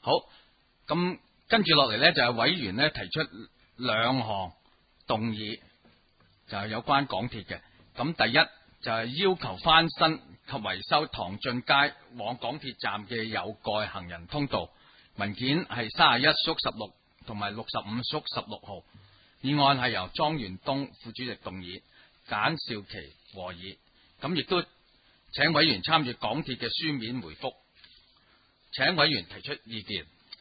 好，咁跟住落嚟呢，就係委員呢提出兩項動議，就係有關港鐵嘅。咁第一就係要求翻新及維修唐俊街往港鐵站嘅有蓋行人通道，文件係31/16同埋65/16號。議案係由莊元東副主席動議，簡少琪和議。咁亦都請委員參與港鐵嘅書面回覆，請委員提出意見。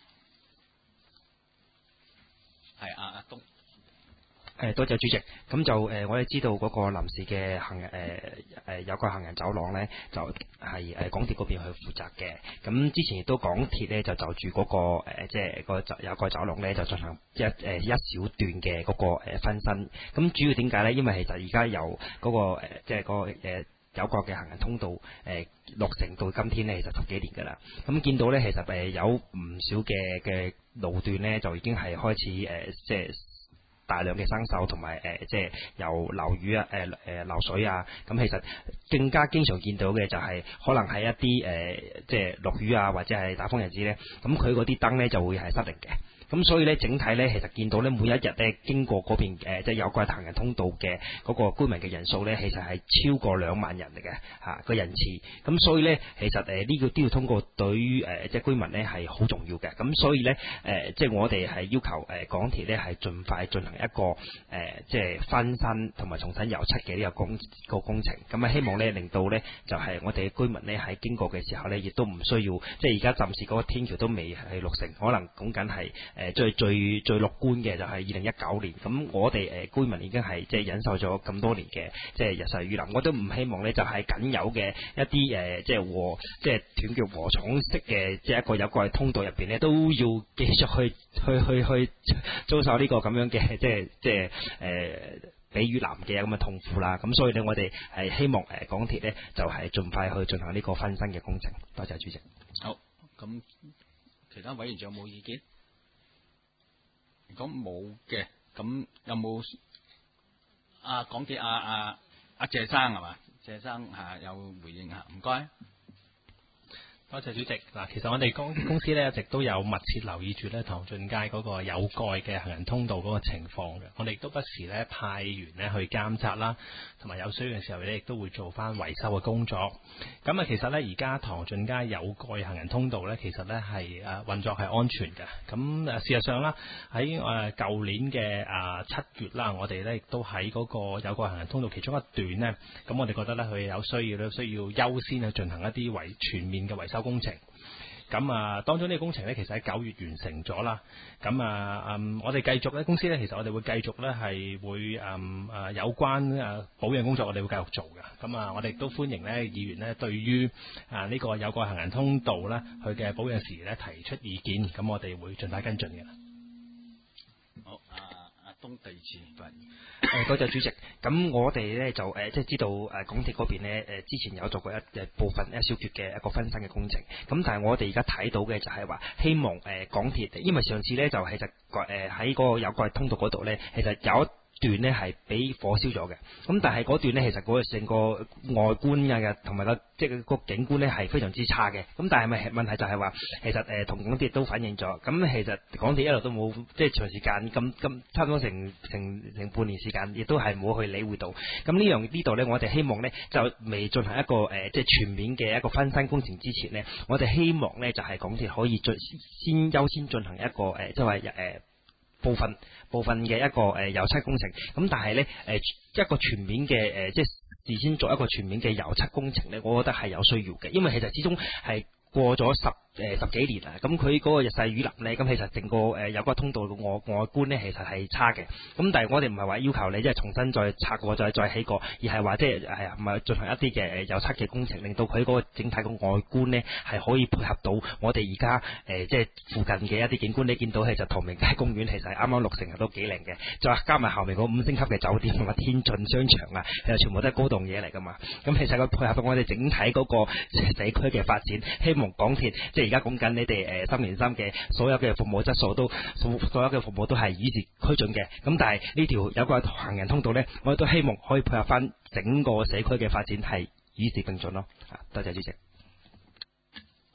係阿東。 多謝主席。咁就我哋知道嗰個臨時嘅有蓋行人走廊呢，就係港鐵嗰邊去負責嘅。咁之前亦都港鐵呢，就住嗰個即係個有蓋走廊呢，就進行一小段嘅嗰個分新。咁主要點解呢？因為其實而家由嗰個即係嗰個有蓋嘅行人通道落成到今天呢，其實10幾年㗎啦。咁見到呢，其實有唔少嘅路段呢，就已經係開始即係大量嘅生鏽同埋即係有漏雨啊、漏水啊，咁其實更加經常見到嘅就係可能係一啲即係落雨啊，或者係打風日子呢，咁佢嗰啲燈呢就會係失靈嘅。咁所以咧，整體咧，其實見到咧，每一日咧經過嗰邊即係有蓋行人通道嘅嗰個居民嘅人數咧，其實係超過2萬人嚟嘅嚇個人次。咁所以咧，其實呢個都要通過對於即係居民咧係好重要嘅。咁所以咧即係我哋係要求港鐵咧係盡快進行一個即係翻新同埋重新油漆嘅呢個工程。咁啊，希望咧令到咧就係我哋嘅居民咧喺經過嘅時候咧，亦都唔需要即係而家暫時嗰個天橋都未係落成，可能講緊係。最樂觀嘅就係2019年，咁我哋居民已經係即係忍受咗咁多年嘅即係日曬雨淋，我都唔希望呢就係僅有嘅一啲即係斷橋禾蟲式嘅即係一個有蓋通道入邊呢，都要繼續去遭受呢個咁樣嘅即係比雨淋嘅咁嘅痛苦啦。咁所以呢，我哋係希望港鐵呢就係盡快去進行呢個翻新嘅工程。多謝主席。 好，咁其他委員仲有冇意見？如果冇嘅，咁有冇港鐵謝生係嘛？謝生有回應下，唔該。 多謝主席。嗱，其實我哋公司咧一直都有密切留意住咧唐俊街嗰個有蓋嘅行人通道嗰個情況嘅，我哋亦都不時咧派員咧去監察啦，同埋有需要嘅時候咧亦都會做翻維修嘅工作。咁啊，其實咧而家唐俊街有蓋行人通道咧，其實咧係運作係安全嘅。咁事實上啦，喺舊年嘅7月啦，我哋咧亦都喺嗰個有蓋行人通道其中一段呢，咁我哋覺得咧佢有需要優先去進行一啲全面嘅維修工程。咁當中呢個工程呢，其實喺9月完成咗啦。咁我哋繼續呢，公司呢，其實我哋會繼續呢，係會有關保養工作，我哋會繼續做嘅。咁我哋亦都歡迎呢議員呢對於呢個有蓋行人通道呢，佢嘅保養時呢提出意見，咁我哋會盡快跟進嘅。 好，阿東第二次發言。 多謝主席。咁我哋咧就即係知道港鐵嗰邊呢之前有做過一部分一小段嘅一個分新嘅工程。咁但係我哋而家睇到嘅就係話，希望港鐵，因為上次呢就其實喺嗰個有蓋通道嗰度呢，其實有一段呢係俾火燒咗嘅。咁但係嗰段呢，其實嗰個成個外觀嘅同埋即係個景觀呢係非常之差嘅。咁但係問題就係話，其實同港鐵都反映咗。咁其實港鐵一路都冇即係長時間咁差唔多成半年時間，亦都係冇去理會到。咁呢度呢，我哋希望呢就未進行一個即係全面嘅一個翻新工程之前呢，我哋希望呢就係港鐵可以優先進行一個即係話部分嘅一個油漆工程。咁但係呢一個全面嘅即係事先做一個全面嘅油漆工程呢，我覺得係有需要嘅，因為其實始終係過咗十幾年啦，咁佢嗰個日曬雨淋呢，咁其實整個有個通道嘅外觀呢，其實係差嘅。咁但係我哋唔係話要求你即係重新再拆過再起過，而係話即係唔係進行一啲嘅油漆嘅工程，令到佢嗰個整體嘅外觀呢係可以配合到我哋而家即係附近嘅一啲景觀。你見到其實唐明街公園其實係啱啱落成都幾靚嘅，再加埋後面嗰5星級嘅酒店同埋天晉商場啊，其實全部都係高檔嘢嚟㗎嘛。咁其實佢配合到我哋整體嗰個社區嘅發展，希望港鐵即係而家講緊你哋3年3嘅所有嘅服務質素所有嘅服務都係與時俱進嘅。咁但係呢條有蓋行人通道呢，我哋都希望可以配合翻整個社區嘅發展係與時並進咯。多謝主席。 好，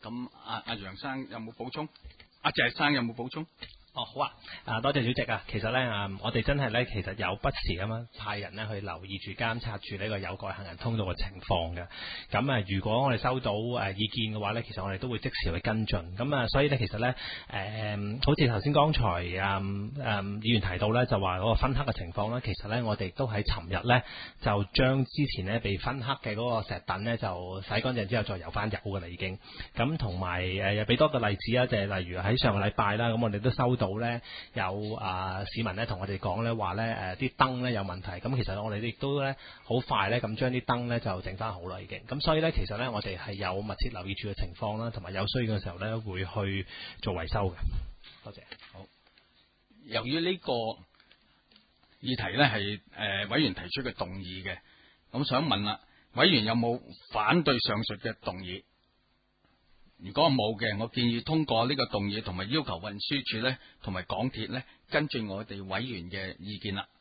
咁阿楊生有冇補充？阿謝生有冇補充？ 哦，好啊！多謝主席啊。其實咧我哋真係咧，其實有不時咁樣派人咧去留意住、監察住呢個有蓋行人通道嘅情況嘅。咁如果我哋收到意見嘅話咧，其實我哋都會即時去跟進。咁所以咧，其實咧好似頭先剛才議員提到咧，就話嗰個分黑嘅情況咧，其實咧我哋都喺尋日咧就將之前咧被分黑嘅嗰個石躉咧就洗乾淨之後再油翻油嘅啦已經。咁同埋又俾多個例子啊，就係例如喺上個禮拜啦，咁我哋都收到咧有市民咧同我哋講咧話咧啲燈咧有問題，咁其實我哋亦都咧好快咧咁將啲燈咧就整翻好啦已經。咁所以咧其實咧我哋係有密切留意住嘅情況啦，同埋有需要嘅時候咧會去做維修嘅。多謝。 好，由於呢個議題咧係委員提出嘅動議嘅，咁想問啦，委員有冇反對上述嘅動議？如果冇嘅，我建議通過呢個動議，同埋要求運輸署咧，同埋港鐵咧跟進我哋委員嘅意見啦。